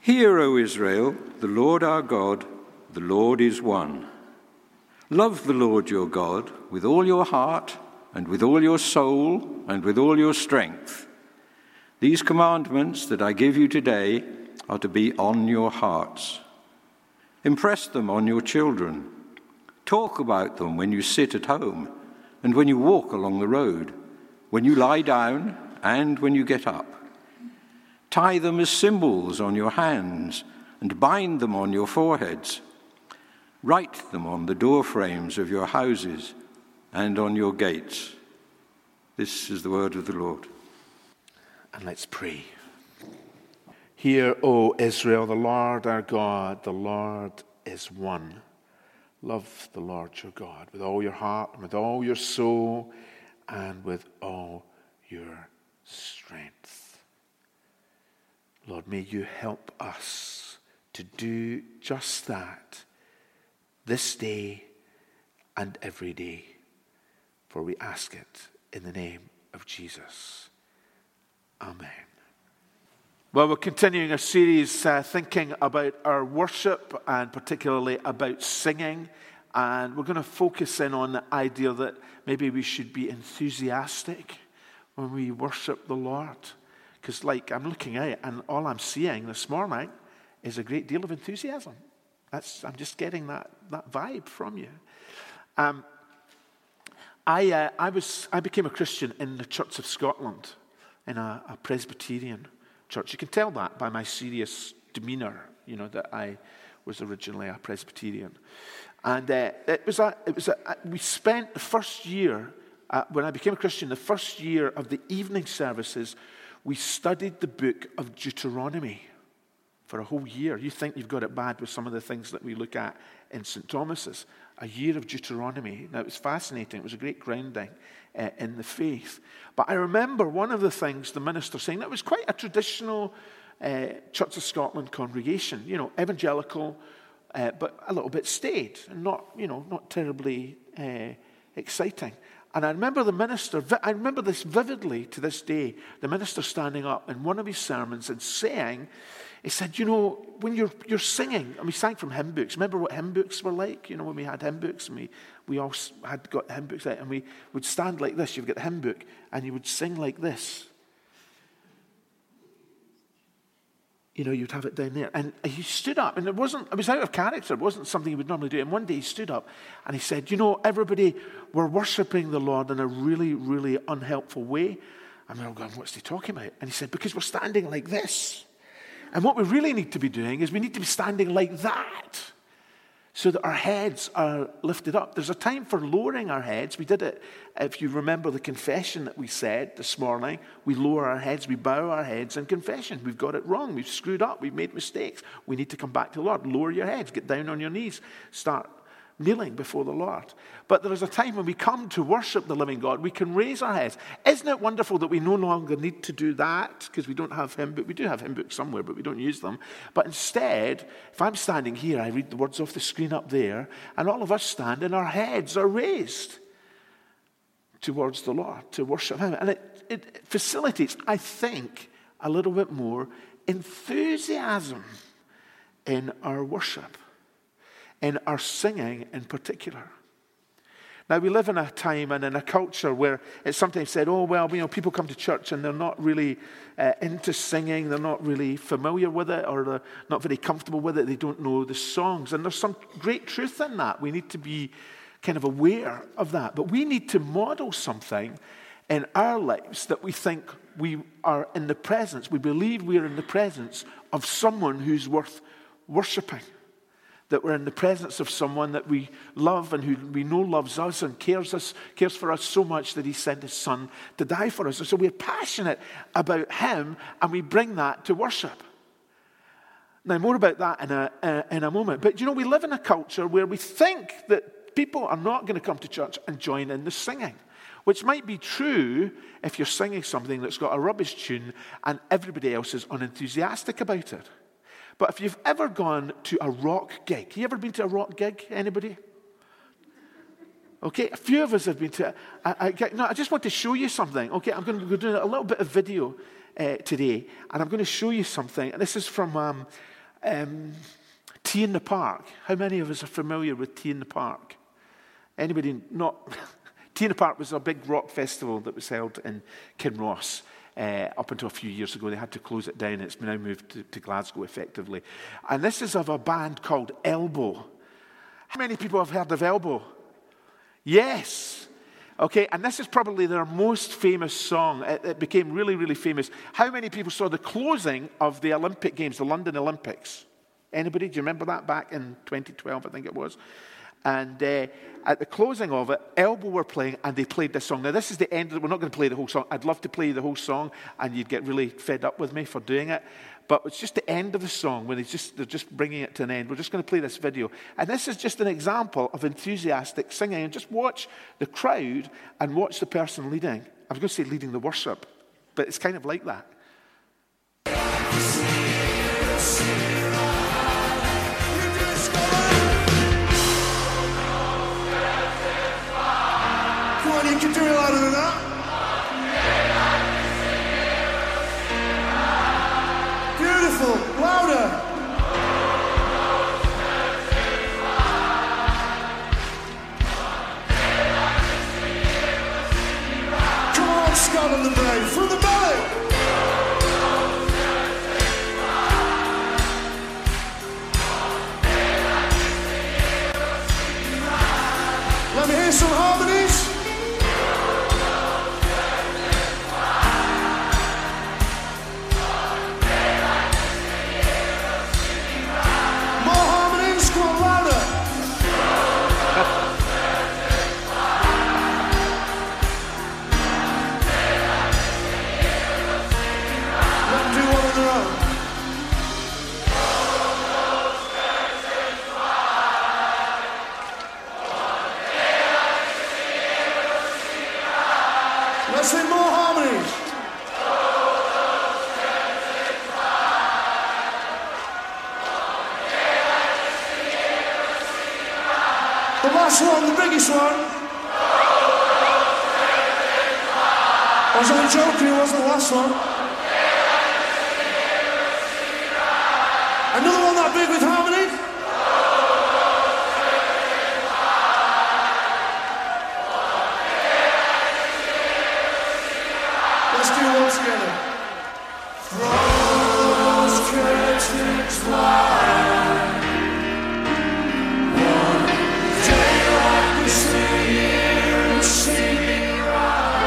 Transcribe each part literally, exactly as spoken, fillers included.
Hear, O Israel, the Lord our God, the Lord is one. Love the Lord your God with all your heart and with all your soul and with all your strength. These commandments that I give you today are to be on your hearts. Impress them on your children. Talk about them when you sit at home and when you walk along the road, when you lie down and when you get up. Tie them as symbols on your hands and bind them on your foreheads. Write them on the door frames of your houses and on your gates. This is the word of the Lord. And let's pray. Hear, O Israel, the Lord our God, the Lord is one. Love the Lord your God with all your heart and with all your soul and with all your strength. Lord, may you help us to do just that this day and every day, for we ask it in the name of Jesus. Amen. Well, we're continuing our series uh, thinking about our worship and particularly about singing. And we're going to focus in on the idea that maybe we should be enthusiastic when we worship the Lord. Because like I'm looking out and all I'm seeing this morning is a great deal of enthusiasm. That's I'm just getting that, that vibe from you. Um, I uh, I was I became a Christian in the Church of Scotland, in a, a Presbyterian church. You can tell that by my serious demeanour, you know, that I was originally a Presbyterian. And uh, it was a it was a, we spent the first year uh, when I became a Christian, the first year of the evening services. We studied the book of Deuteronomy for a whole year. You think you've got it bad with some of the things that we look at in Saint Thomas's. A year of Deuteronomy. Now, it was fascinating. It was a great grounding uh, in the faith. But I remember one of the things the minister saying, that was quite a traditional uh, Church of Scotland congregation, you know, evangelical, uh, but a little bit staid and not, you know, not terribly uh, exciting. And I remember the minister, I remember this vividly to this day, the minister standing up in one of his sermons and saying, he said, you know, when you're you're singing, and we sang from hymn books. Remember what hymn books were like? You know, when we had hymn books and we, we all had got hymn books out and we would stand like this. You'd get the hymn book and you would sing like this. You know, you'd have it down there. And he stood up, and it wasn't, it was out of character. It wasn't something he would normally do. And one day he stood up and he said, you know, everybody, we're worshiping the Lord in a really, really unhelpful way. And we're all going, what's he talking about? And he said, because we're standing like this. And what we really need to be doing is we need to be standing like that, so that our heads are lifted up. There's a time for lowering our heads. We did it, if you remember the confession that we said this morning. We lower our heads, we bow our heads in confession. We've got it wrong, we've screwed up, we've made mistakes. We need to come back to the Lord. Lower your heads, get down on your knees, start kneeling before the Lord. But there is a time when we come to worship the living God, we can raise our heads. Isn't it wonderful that we no longer need to do that because we don't have hymn book? We do have hymn books somewhere, but we don't use them. But instead, if I'm standing here, I read the words off the screen up there, and all of us stand and our heads are raised towards the Lord to worship Him. And it, it facilitates, I think, a little bit more enthusiasm in our worship, in our singing in particular. Now, we live in a time and in a culture where it's sometimes said, oh, well, you know, people come to church and they're not really uh, into singing, they're not really familiar with it, or they're not very comfortable with it, they don't know the songs. And there's some great truth in that. We need to be kind of aware of that. But we need to model something in our lives that we think we are in the presence, we believe we are in the presence of someone who's worth worshiping. That we're in the presence of someone that we love and who we know loves us and cares us, cares for us so much that He sent His Son to die for us. And so we're passionate about Him, and we bring that to worship. Now, more about that in a, uh, in a moment. But, you know, we live in a culture where we think that people are not going to come to church and join in the singing, which might be true if you're singing something that's got a rubbish tune and everybody else is unenthusiastic about it. But if you've ever gone to a rock gig, you ever been to a rock gig? Anybody? Okay, a few of us have been to a, a gig. No, I just want to show you something. Okay, I'm going to be doing a little bit of video uh, today, and I'm going to show you something. And this is from um, Um, Tea in the Park. How many of us are familiar with Tea in the Park? Anybody not? Tea in the Park was a big rock festival that was held in Kinross uh, up until a few years ago. They had to close it down. It's now moved to, to Glasgow, effectively. And this is of a band called Elbow. How many people have heard of Elbow? Yes. Okay, and this is probably their most famous song. It, it became really, really famous. How many people saw the closing of the Olympic Games, the London Olympics? Anybody? Do you remember that back in twenty twelve, I think it was? And uh, at the closing of it, Elbow were playing, and they played this song. Now, this is the end of it. We're not going to play the whole song. I'd love to play the whole song, and you'd get really fed up with me for doing it. But it's just the end of the song when they just, they're just bringing it to an end. We're just going to play this video. And this is just an example of enthusiastic singing. And just watch the crowd and watch the person leading. I was going to say leading the worship, but it's kind of like that. Come on, you can do it louder than that. Beautiful, louder. Come on, Scotland the Brave, from the belly. Let me hear some harmonies. Let's sing more harmonies. The last one, the biggest one. I was only joking, it wasn't the last one. Another one that big with harmony. Let's do it all together. From those curtains fly, one day like we sit here and singing right.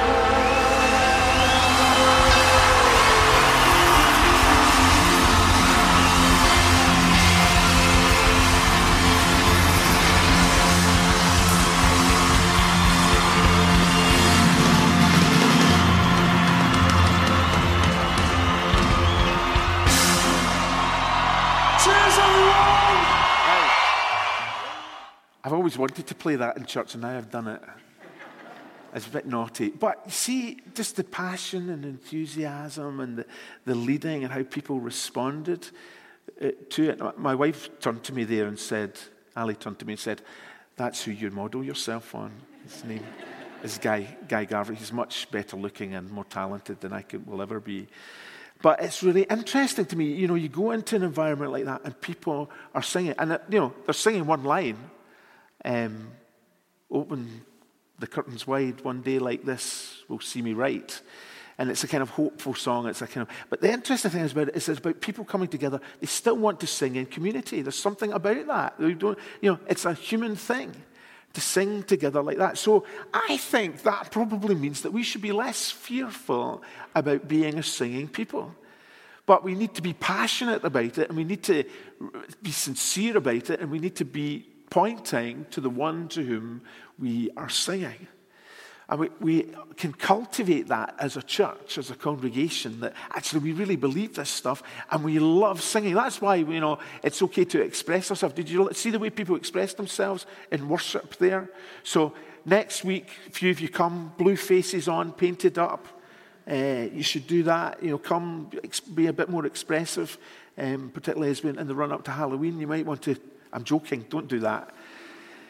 I've always wanted to play that in church, and now I've done it. It's a bit naughty. But you see, just the passion and enthusiasm and the, the leading and how people responded uh, to it. My wife turned to me there and said, Ali turned to me and said, that's who you model yourself on. His name is Guy, Guy Garvey. He's much better looking and more talented than I could, will ever be. But it's really interesting to me. You know, you go into an environment like that and people are singing. And, uh, you know, they're singing one line. Um, open the curtains wide, one day like this will see me right. And it's a kind of hopeful song. It's a kind of, but the interesting thing about it is it's about people coming together. They still want to sing in community. There's something about that. They don't, you know, it's a human thing to sing together like that. So I think that probably means that we should be less fearful about being a singing people. But we need to be passionate about it, and we need to be sincere about it, and we need to be pointing to the one to whom we are singing. And we, we can cultivate that as a church, as a congregation, that actually we really believe this stuff and we love singing. That's why, you know, it's okay to express ourselves. Did you see the way people express themselves in worship there? So next week, a few of you come, blue faces on, painted up. Uh, you should do that. You know, come, be a bit more expressive, um, particularly as we in the run-up to Halloween. You might want to, I'm joking, don't do that.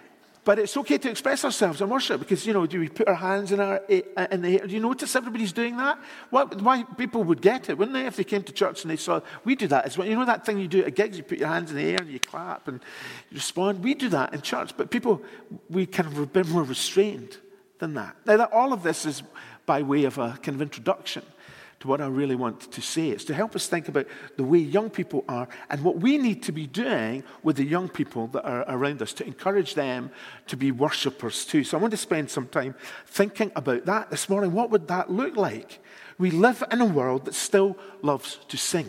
But it's okay to express ourselves in worship because, you know, do we put our hands in, our, in the air? Do you notice everybody's doing that? What, why people would get it, wouldn't they, if they came to church and they saw, we do that as well. You know that thing you do at gigs, you put your hands in the air and you clap and you respond? We do that in church, but people, we kind of a bit more restrained than that. Now, that, all of this is by way of a kind of introduction to what I really want to say. It's to help us think about the way young people are and what we need to be doing with the young people that are around us to encourage them to be worshippers too. So I want to spend some time thinking about that this morning. What would that look like? We live in a world that still loves to sing.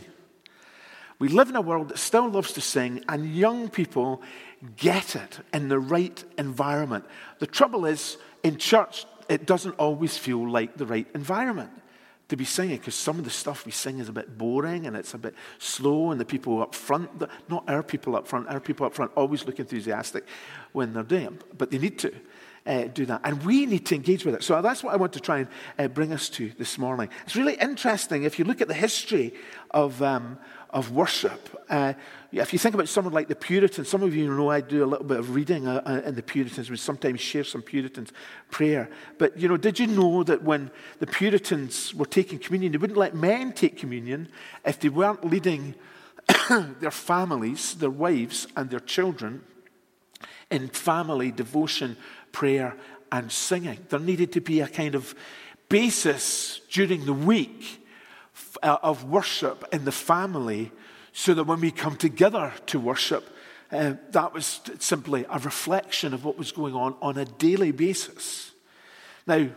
We live in a world that still loves to sing, and young people get it in the right environment. The trouble is, in church, it doesn't always feel like the right environment to be singing, because some of the stuff we sing is a bit boring and it's a bit slow, and the people up front, not our people up front, our people up front always look enthusiastic when they're doing it, but they need to uh, do that. And we need to engage with it. So that's what I want to try and uh, bring us to this morning. It's really interesting if you look at the history of um, of worship. Uh, if you think about someone like the Puritans, some of you know I do a little bit of reading uh, uh, in the Puritans. We sometimes share some Puritans' prayer. But, you know, did you know that when the Puritans were taking communion, they wouldn't let men take communion if they weren't leading their families, their wives, and their children in family devotion, prayer, and singing. There needed to be a kind of basis during the week of worship in the family, so that when we come together to worship, uh, that was simply a reflection of what was going on on a daily basis. Now,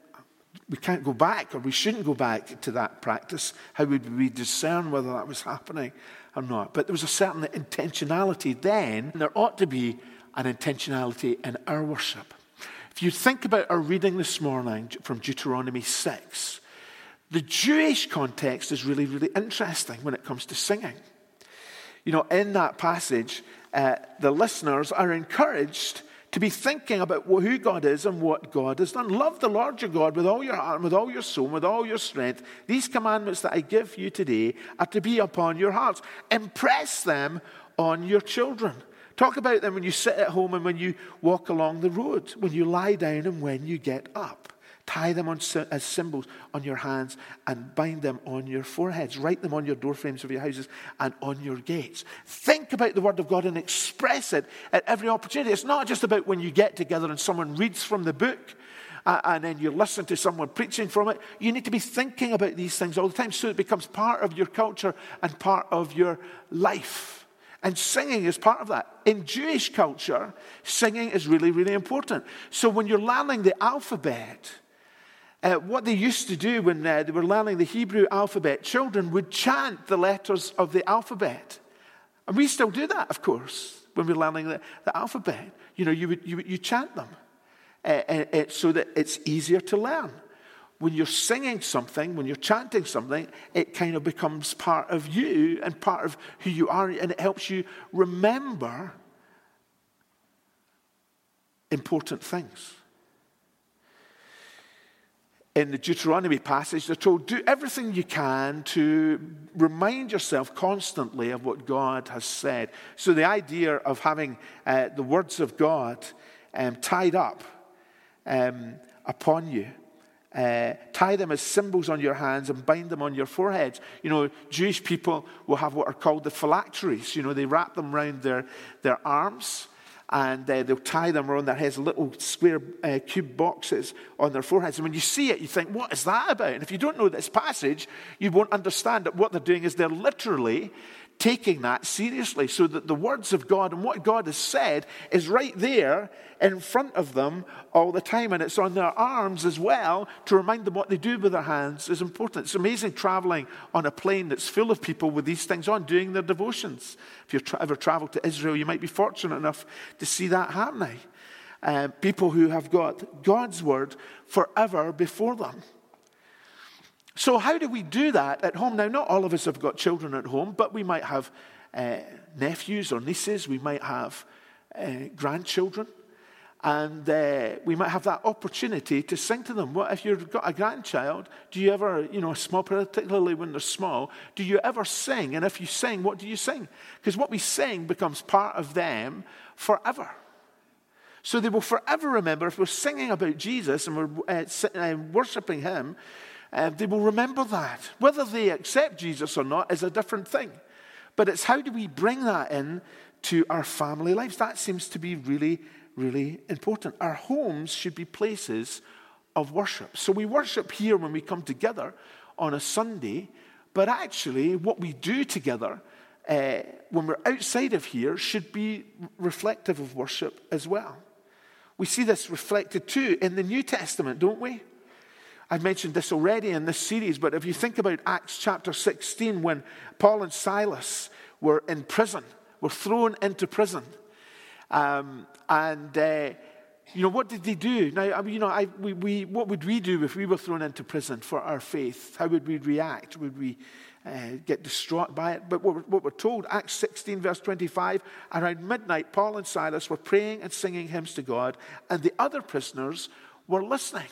we can't go back, or we shouldn't go back to that practice. How would we discern whether that was happening or not? But there was a certain intentionality then, and there ought to be an intentionality in our worship. If you think about our reading this morning from Deuteronomy six, the Jewish context is really, really interesting when it comes to singing. You know, in that passage, uh, the listeners are encouraged to be thinking about who God is and what God has done. Love the Lord your God with all your heart, and with all your soul, and with all your strength. These commandments that I give you today are to be upon your hearts. Impress them on your children. Talk about them when you sit at home and when you walk along the road, when you lie down and when you get up. Tie them on as symbols on your hands and bind them on your foreheads. Write them on your doorframes of your houses and on your gates. Think about the Word of God and express it at every opportunity. It's not just about when you get together and someone reads from the book uh, and then you listen to someone preaching from it. You need to be thinking about these things all the time so it becomes part of your culture and part of your life. And singing is part of that. In Jewish culture, singing is really, really important. So when you're learning the alphabet, Uh, what they used to do when uh, they were learning the Hebrew alphabet, children would chant the letters of the alphabet. And we still do that, of course, when we're learning the, the alphabet. You know, you would, you, you chant them uh, uh, uh, so that it's easier to learn. When you're singing something, when you're chanting something, it kind of becomes part of you and part of who you are, and it helps you remember important things. In the Deuteronomy passage, they're told, do everything you can to remind yourself constantly of what God has said. So the idea of having uh, the words of God um, tied up um, upon you, uh, tie them as symbols on your hands and bind them on your foreheads. You know, Jewish people will have what are called the phylacteries. You know, they wrap them around their, their arms, and uh, they'll tie them around their heads, little square uh, cube boxes on their foreheads. And when you see it, you think, what is that about? And if you don't know this passage, you won't understand that what they're doing is they're literally taking that seriously, so that the words of God and what God has said is right there in front of them all the time. And it's on their arms as well to remind them what they do with their hands is important. It's amazing traveling on a plane that's full of people with these things on, doing their devotions. If you've ever traveled to Israel, you might be fortunate enough to see that happening. Uh, people who have got God's word forever before them. So how do we do that at home? Now, not all of us have got children at home, but we might have uh, nephews or nieces. We might have uh, grandchildren. And uh, we might have that opportunity to sing to them. What if you've got a grandchild? Do you ever, you know, small, particularly when they're small, do you ever sing? And if you sing, what do you sing? Because what we sing becomes part of them forever. So they will forever remember, if we're singing about Jesus and we're uh, uh, worshiping him, uh, they will remember that. Whether they accept Jesus or not is a different thing. But it's how do we bring that in to our family lives? That seems to be really, really important. Our homes should be places of worship. So we worship here when we come together on a Sunday, but actually what we do together uh, when we're outside of here should be reflective of worship as well. We see this reflected too in the New Testament, don't we? I've mentioned this already in this series, but if you think about Acts chapter sixteen, when Paul and Silas were in prison, were thrown into prison, um, and uh, you know, what did they do? Now, I mean, you know, I, we, we, what would we do if we were thrown into prison for our faith? How would we react? Would we uh, get distraught by it? But what we're, what we're told, Acts sixteen, verse twenty-five, around midnight, Paul and Silas were praying and singing hymns to God, and the other prisoners were listening.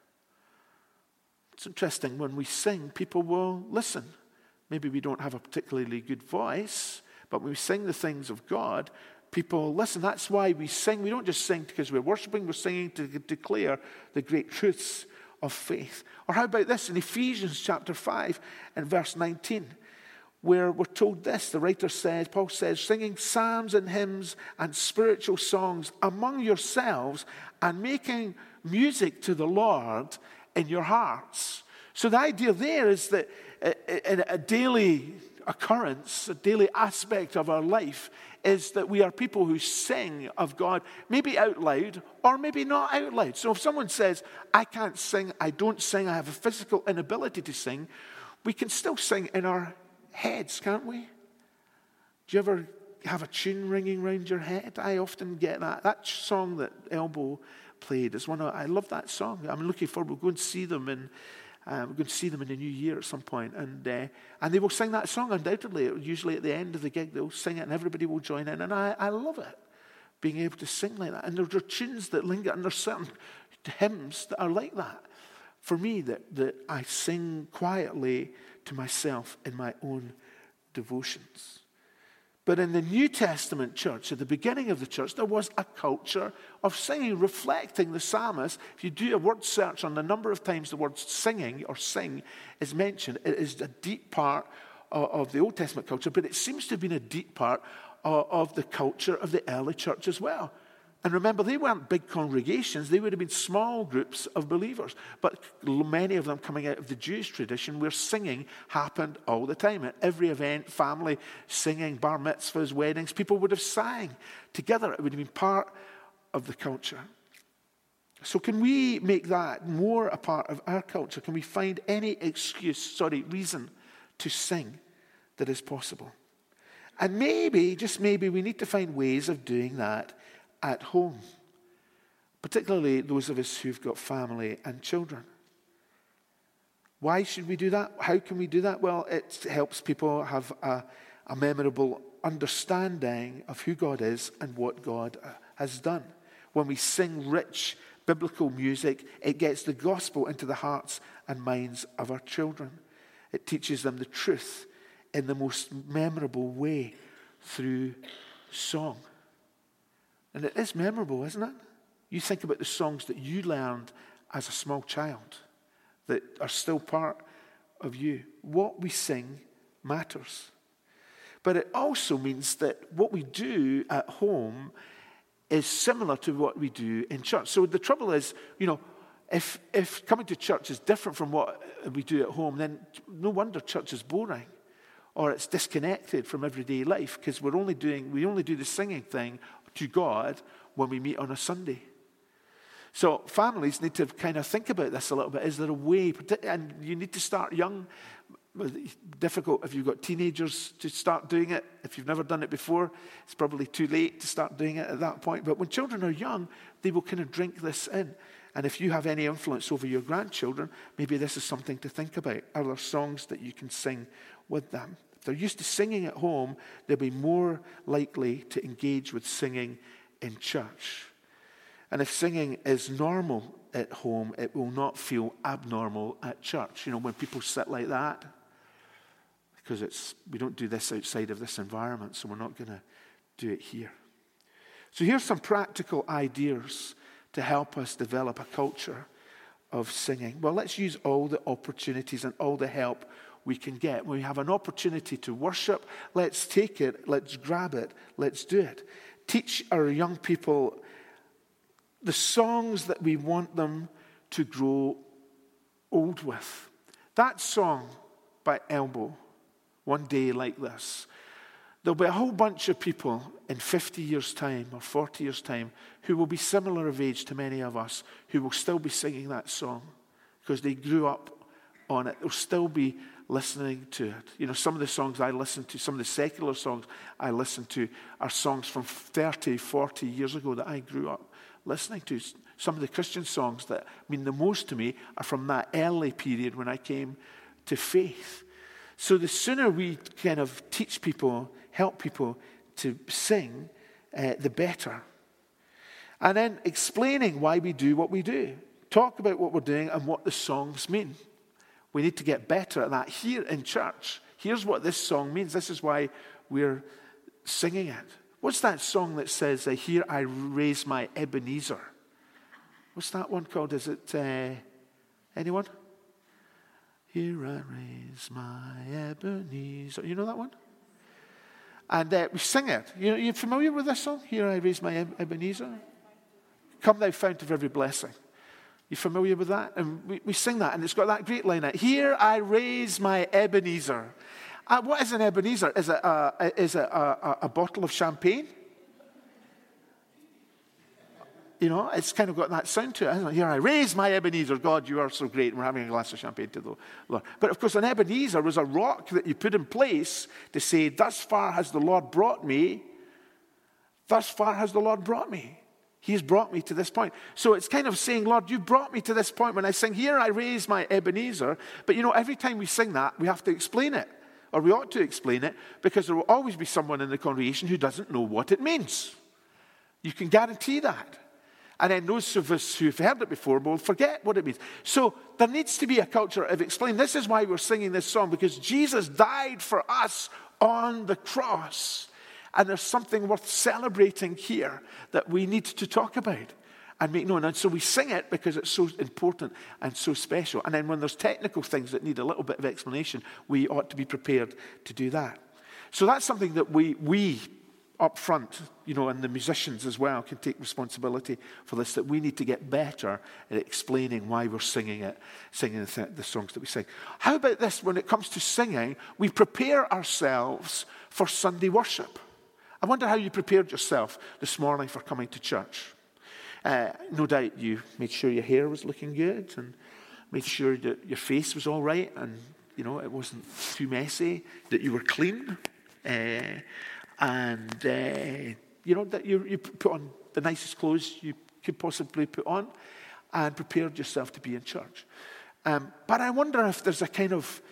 It's interesting, when we sing, people will listen. Maybe we don't have a particularly good voice, but when we sing the things of God, people listen. That's why we sing. We don't just sing because we're worshiping, we're singing to declare the great truths of faith. Or how about this in Ephesians chapter five and verse nineteen, where we're told this. The writer says, Paul says, singing psalms and hymns and spiritual songs among yourselves and making music to the Lord in your hearts. So the idea there is that in a daily occurrence, a daily aspect of our life is that we are people who sing of God, maybe out loud or maybe not out loud. So if someone says, I can't sing, I don't sing, I have a physical inability to sing, we can still sing in our heads, can't we? Do you ever have a tune ringing around your head? I often get that. That song that Elbow played is one of, I love that song. I'm looking forward, we'll go and see them in Uh, we're going to see them in the new year at some point, and uh, and they will sing that song undoubtedly. Usually at the end of the gig, they'll sing it, and everybody will join in. And I, I love it, being able to sing like that. And there are tunes that linger, and there's certain hymns that are like that for me that that I sing quietly to myself in my own devotions. But in the New Testament church, at the beginning of the church, there was a culture of singing, reflecting the psalmist. If you do a word search on the number of times the word singing or sing is mentioned, it is a deep part of the Old Testament culture, but it seems to have been a deep part of the culture of the early church as well. And remember, they weren't big congregations. They would have been small groups of believers. But many of them coming out of the Jewish tradition where singing happened all the time. At every event, family singing, bar mitzvahs, weddings, people would have sang together. It would have been part of the culture. So can we make that more a part of our culture? Can we find any excuse, sorry, reason to sing that is possible? And maybe, just maybe, we need to find ways of doing that at home, particularly those of us who've got family and children. Why should we do that? How can we do that? Well, it helps people have a, a memorable understanding of who God is and what God has done. When we sing rich biblical music, it gets the gospel into the hearts and minds of our children. It teaches them the truth in the most memorable way through song. And it is memorable, isn't it? You think about the songs that you learned as a small child that are still part of you. What we sing matters. But it also means that what we do at home is similar to what we do in church. So the trouble is, you know, if if coming to church is different from what we do at home, then no wonder church is boring or it's disconnected from everyday life, because we're only doing we only do the singing thing to God when we meet on a Sunday. So families need to kind of think about this a little bit. Is there a way, and you need to start young. It's difficult if you've got teenagers to start doing it. If you've never done it before, it's probably too late to start doing it at that point. But when children are young, they will kind of drink this in. And if you have any influence over your grandchildren, maybe this is something to think about. Are there songs that you can sing with them? If they're used to singing at home, they'll be more likely to engage with singing in church. And if singing is normal at home, it will not feel abnormal at church. You know, when people sit like that, because it's we don't do this outside of this environment, so we're not going to do it here. So here's some practical ideas to help us develop a culture of singing. Well, let's use all the opportunities and all the help we can get. When we have an opportunity to worship, let's take it, let's grab it, let's do it. Teach our young people the songs that we want them to grow old with. That song by Elbow, One Day Like This, there'll be a whole bunch of people in fifty years' time or forty years' time who will be similar of age to many of us who will still be singing that song because they grew up on it. They'll still be listening to it. You know, some of the songs I listen to, some of the secular songs I listen to are songs from thirty, forty years ago that I grew up listening to. Some of the Christian songs that mean the most to me are from that early period when I came to faith. So the sooner we kind of teach people, help people to sing, uh, the better. And then explaining why we do what we do. Talk about what we're doing and what the songs mean. We need to get better at that here in church. Here's what this song means. This is why we're singing it. What's that song that says, uh, here I raise my Ebenezer? What's that one called? Is it, uh, anyone? Here I raise my Ebenezer. You know that one? And uh, we sing it. You, you familiar with this song? Here I raise my Ebenezer. Come thou fount of every blessing. You familiar with that? And we, we sing that, and it's got that great line out. Here I raise my Ebenezer. Uh, what is an Ebenezer? Is it, a, is it a, a, a bottle of champagne? You know, it's kind of got that sound to it, hasn't it? Here I raise my Ebenezer. God, you are so great. And we're having a glass of champagne to the Lord. But of course, an Ebenezer was a rock that you put in place to say, thus far has the Lord brought me. Thus far has the Lord brought me. He's brought me to this point. So it's kind of saying, Lord, you brought me to this point. When I sing, here I raise my Ebenezer. But you know, every time we sing that, we have to explain it. Or we ought to explain it, because there will always be someone in the congregation who doesn't know what it means. You can guarantee that. And then those of us who've heard it before will forget what it means. So there needs to be a culture of explaining. This is why we're singing this song, because Jesus died for us on the cross. And there's something worth celebrating here that we need to talk about and make known. And so we sing it because it's so important and so special. And then when there's technical things that need a little bit of explanation, we ought to be prepared to do that. So that's something that we we up front, you know, and the musicians as well can take responsibility for this, that we need to get better at explaining why we're singing it, singing the, the songs that we sing. How about this? When it comes to singing, we prepare ourselves for Sunday worship. I wonder how you prepared yourself this morning for coming to church. Uh, no doubt you made sure your hair was looking good and made sure that your face was all right and, you know, it wasn't too messy, that you were clean. Uh, and, uh, you know, that you, you put on the nicest clothes you could possibly put on and prepared yourself to be in church. Um, but I wonder if there's a kind of,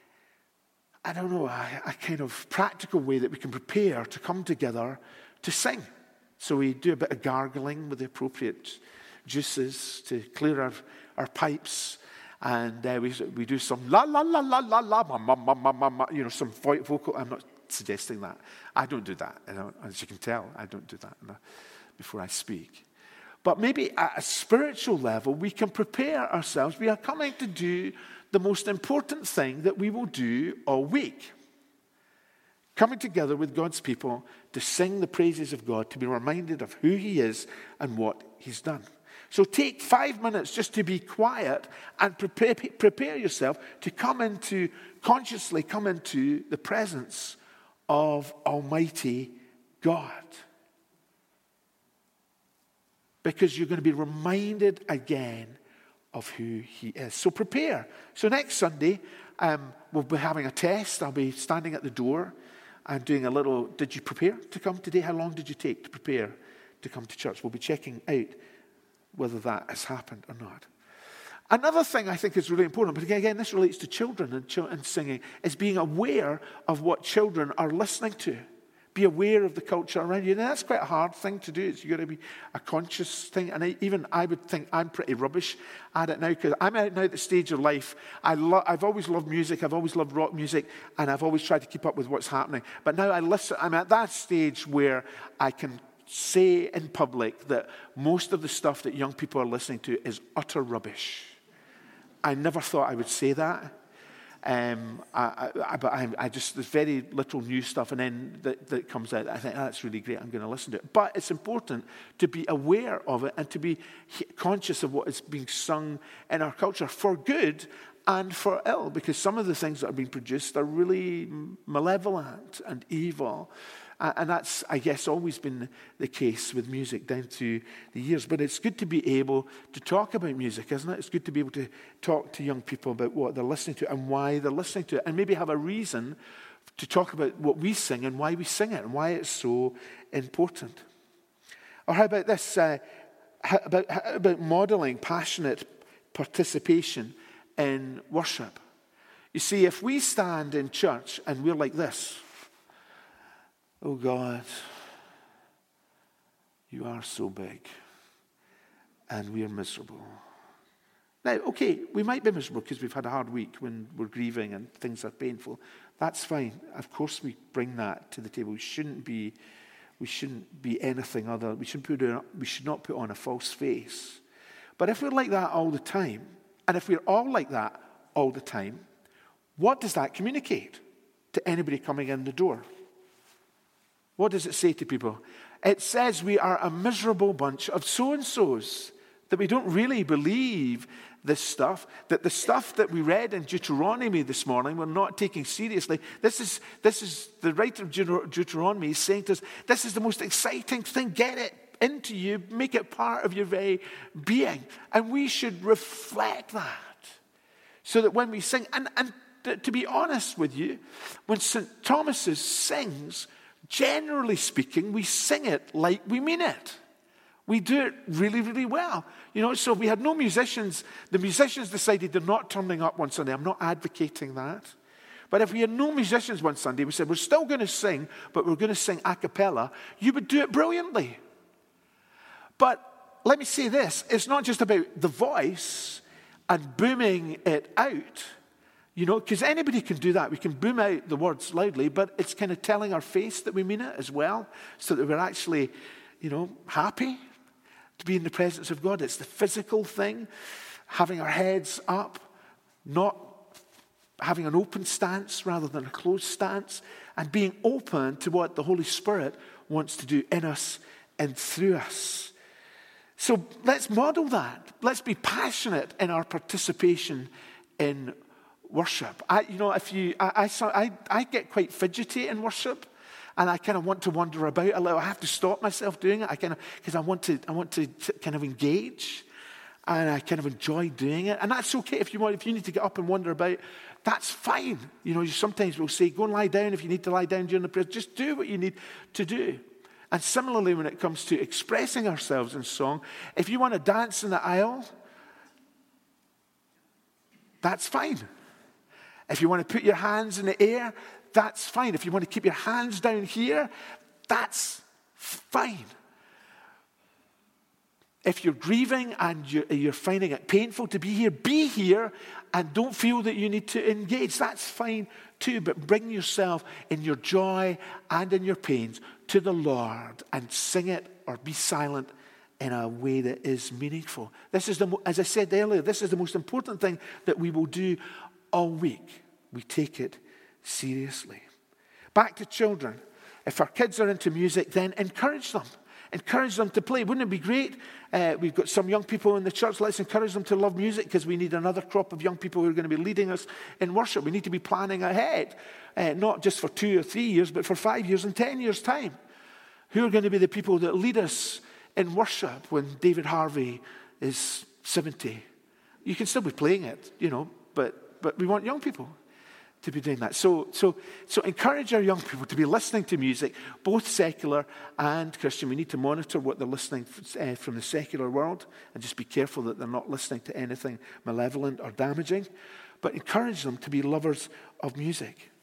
I don't know, a, a kind of practical way that we can prepare to come together to sing. So we do a bit of gargling with the appropriate juices to clear our, our pipes. And uh, we we do some la la la la la la ma ma ma ma ma ma, you know, some vocal. I'm not suggesting that. I don't do that. You know, as you can tell, I don't do that before I speak. But maybe at a spiritual level, we can prepare ourselves. We are coming to do the most important thing that we will do all week. Coming together with God's people to sing the praises of God, to be reminded of who He is and what He's done. So take five minutes just to be quiet and prepare, prepare yourself to come into, consciously come into the presence of Almighty God. Because you're going to be reminded again of who He is. So prepare. So next Sunday, um, we'll be having a test. I'll be standing at the door and doing a little, did you prepare to come today? How long did you take to prepare to come to church? We'll be checking out whether that has happened or not. Another thing I think is really important, but again, this relates to children and, ch- and singing, is being aware of what children are listening to. Be aware of the culture around you. And that's quite a hard thing to do. It's you've got to be a conscious thing. And I, even I would think I'm pretty rubbish at it now, because I'm out now at the stage of life. I lo- I've always loved music. I've always loved rock music. And I've always tried to keep up with what's happening. But now I listen. I'm at that stage where I can say in public that most of the stuff that young people are listening to is utter rubbish. I never thought I would say that. Um, I, I, but I, I just, there's very little new stuff, and then that, that comes out. I think, oh, that's really great, I'm going to listen to it. But it's important to be aware of it and to be conscious of what is being sung in our culture for good and for ill, because some of the things that are being produced are really malevolent and evil. And that's, I guess, always been the case with music down through the years. But it's good to be able to talk about music, isn't it? It's good to be able to talk to young people about what they're listening to and why they're listening to it, and maybe have a reason to talk about what we sing and why we sing it and why it's so important. Or how about this? Uh, how about, how about modeling passionate participation in worship? You see, if we stand in church and we're like this, oh God, you are so big, and we are miserable. Now, okay, we might be miserable because we've had a hard week when we're grieving and things are painful. That's fine. Of course, we bring that to the table. We shouldn't be, we shouldn't be anything other. We should put on, we should not put on a false face. But if we're like that all the time, and if we're all like that all the time, what does that communicate to anybody coming in the door? What does it say to people? It says we are a miserable bunch of so-and-sos, that we don't really believe this stuff, that the stuff that we read in Deuteronomy this morning we're not taking seriously. This is, this is the writer of Deuteronomy saying to us, this is the most exciting thing. Get it into you. Make it part of your very being. And we should reflect that so that when we sing, and, and to be honest with you, when Saint Thomas sings, generally speaking, we sing it like we mean it. We do it really, really well. You know, so we had no musicians. The musicians decided they're not turning up one Sunday. I'm not advocating that. But if we had no musicians one Sunday, we said, we're still going to sing, but we're going to sing a cappella, you would do it brilliantly. But let me say this. It's not just about the voice and booming it out. You know, because anybody can do that. We can boom out the words loudly, but it's kind of telling our face that we mean it as well, so that we're actually, you know, happy to be in the presence of God. It's the physical thing, having our heads up, not having an open stance rather than a closed stance, and being open to what the Holy Spirit wants to do in us and through us. So let's model that. Let's be passionate in our participation in worship. I, you know, if you, I, I, I, I get quite fidgety in worship, and I kind of want to wander about a little. I have to stop myself doing it. I kind of, because I want to, I want to kind of engage, and I kind of enjoy doing it. And that's okay if you want. If you need to get up and wander about, that's fine. You know, sometimes we'll say, go and lie down if you need to lie down during the prayer. Just do what you need to do. And similarly, when it comes to expressing ourselves in song, if you want to dance in the aisle, that's fine. If you want to put your hands in the air, that's fine. If you want to keep your hands down here, that's fine. If you're grieving and you're, you're finding it painful to be here, be here and don't feel that you need to engage. That's fine too, but bring yourself in your joy and in your pains to the Lord and sing it or be silent in a way that is meaningful. This is the, as I said earlier, this is the most important thing that we will do all week. We take it seriously. Back to children. If our kids are into music, then encourage them. Encourage them to play. Wouldn't it be great? Uh, we've got some young people in the church. Let's encourage them to love music, because we need another crop of young people who are going to be leading us in worship. We need to be planning ahead, uh, not just for two or three years, but for five years and ten years' time. Who are going to be the people that lead us in worship when David Harvey is seventy? You can still be playing it, you know, but but we want young people to be doing that. So, so, so encourage our young people to be listening to music, both secular and Christian. We need to monitor what they're listening uh, from the secular world and just be careful that they're not listening to anything malevolent or damaging. But encourage them to be lovers of music.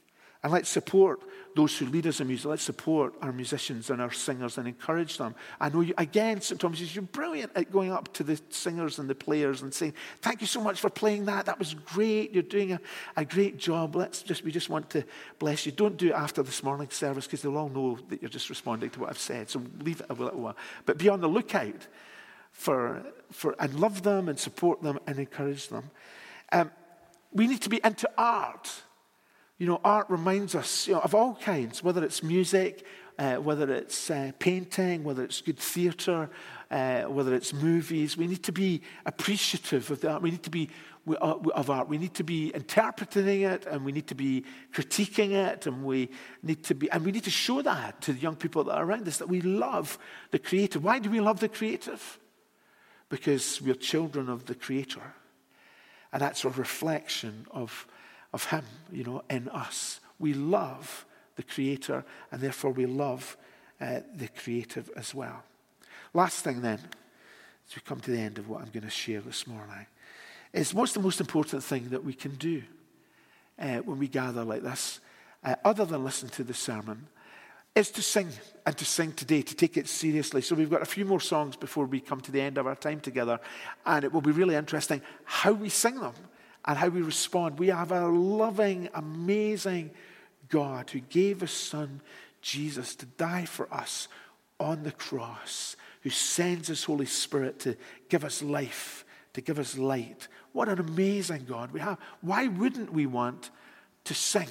And let's support those who lead us in music. Let's support our musicians and our singers and encourage them. I know you, again, Saint Thomas says, you're brilliant at going up to the singers and the players and saying, thank you so much for playing that. That was great. You're doing a, a great job. Let's just, we just want to bless you. Don't do it after this morning service because they'll all know that you're just responding to what I've said. So leave it a little while. But be on the lookout for, for and love them and support them and encourage them. Um, we need to be into art. You know, art reminds us, you know, of all kinds, whether it's music, uh, whether it's uh, painting, whether it's good theatre, uh, whether it's movies. We need to be appreciative of that. We need to be of art. We need to be interpreting it, and we need to be critiquing it, and we need to be, and we need to show that to the young people that are around us, that we love the creative. Why do we love the creative? Because we're children of the Creator, and that's a reflection of. of him, you know, in us. We love the Creator, and therefore we love uh, the creative as well. Last thing then, as we come to the end of what I'm going to share this morning, is what's the most important thing that we can do uh, when we gather like this, uh, other than listen to the sermon, is to sing, and to sing today, to take it seriously. So we've got a few more songs before we come to the end of our time together, and it will be really interesting how we sing them and how we respond. We have a loving, amazing God who gave his Son, Jesus, to die for us on the cross, who sends his Holy Spirit to give us life, to give us light. What an amazing God we have. Why wouldn't we want to sing?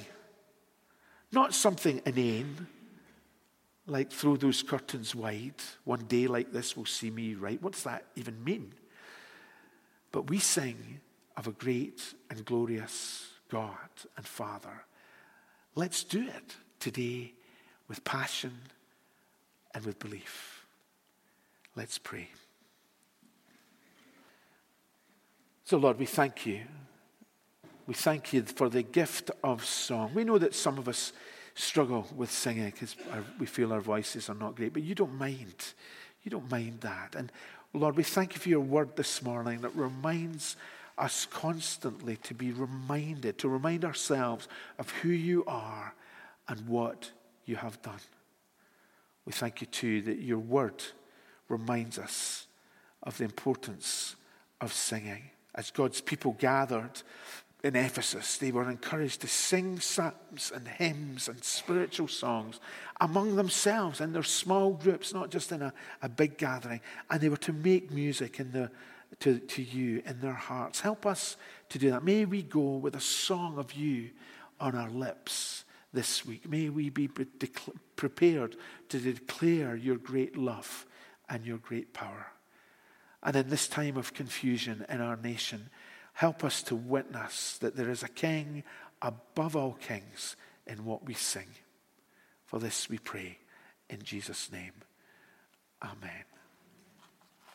Not something inane, like throw those curtains wide. One day like this will see me right. What does that even mean? But we sing of a great and glorious God and Father. Let's do it today with passion and with belief. Let's pray. So Lord, we thank you. We thank you for the gift of song. We know that some of us struggle with singing because we feel our voices are not great, but you don't mind. You don't mind that. And Lord, we thank you for your word this morning that reminds us constantly to be reminded, to remind ourselves of who you are and what you have done. We thank you too that your word reminds us of the importance of singing. As God's people gathered in Ephesus, they were encouraged to sing psalms and hymns and spiritual songs among themselves in their small groups, not just in a, a big gathering. And they were to make music in the To, to you in their hearts. Help us to do that. May we go with a song of you on our lips this week. May we be pre- de- prepared to declare your great love and your great power. And in this time of confusion in our nation, help us to witness that there is a king above all kings in what we sing. For this we pray in Jesus' name. Amen.